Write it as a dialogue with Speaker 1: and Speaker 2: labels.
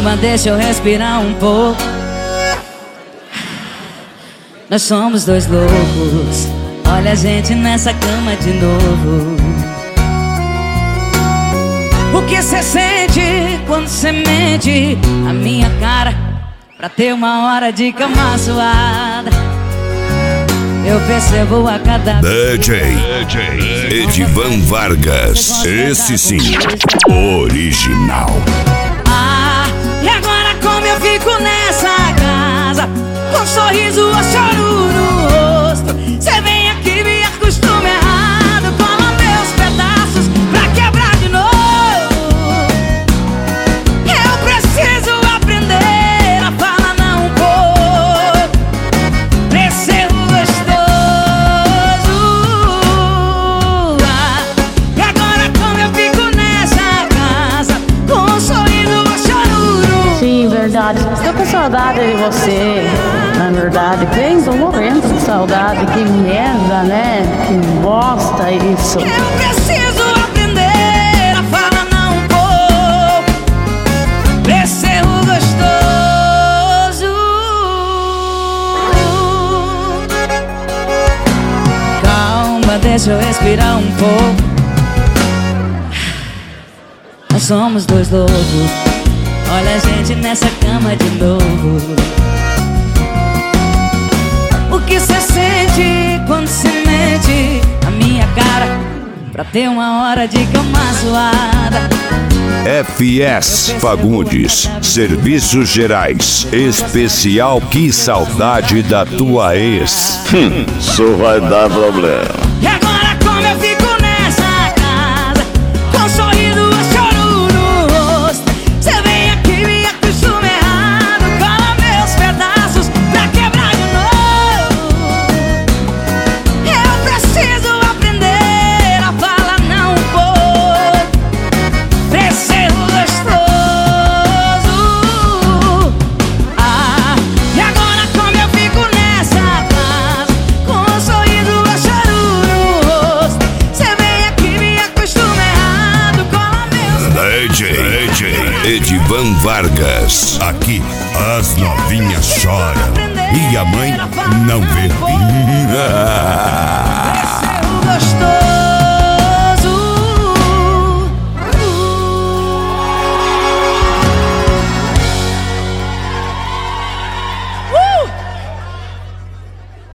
Speaker 1: Calma, deixa eu respirar um pouco. Nós somos dois loucos. Olha a gente nessa cama de novo. O que cê sente quando cê mente a minha cara pra ter uma hora de cama suada? Eu percebo a cada
Speaker 2: DJ Edivan Vargas. Esse sim, original.
Speaker 1: Ah, e agora como eu fico nessa casa, com sorriso ou choro no rosto? Cê vem aqui, me acostuma errado, cola meus pedaços pra quebrar de novo. Eu preciso aprender a falar não um pouco pra ser gostoso. Ah, e agora como eu fico nessa casa, com sorriso ou choro no...
Speaker 3: Sim, verdade. Estou com saudade de você. Na verdade, bem, tô morrendo de saudade. Que merda, né? Que bosta isso.
Speaker 1: Eu preciso aprender a falar não um pouco pra ser gostoso. Calma, deixa eu respirar um pouco. Nós somos dois loucos. Olha a gente nessa cama de novo. O que cê sente quando cê mente a minha cara pra ter uma hora de cama suada?
Speaker 2: FS Fagundes, Serviços Gerais. Especial Que Saudade da Tua Ex.
Speaker 4: Isso vai dar problema.
Speaker 1: E agora como eu fico nessa casa, com sorriso ou choro no rosto? Cê vem aqui, me acostuma errado, cola meus pedaços pra quebrar de novo. Eu preciso aprender a falar não um pouco pra ser gostoso. Ah, e agora como eu fico nessa casa, com sorriso ou choro no rosto? Cê vem aqui, me acostuma errado, cola meus...
Speaker 2: DJ Edivan Vargas. Aqui as novinhas choram e a mãe não vê.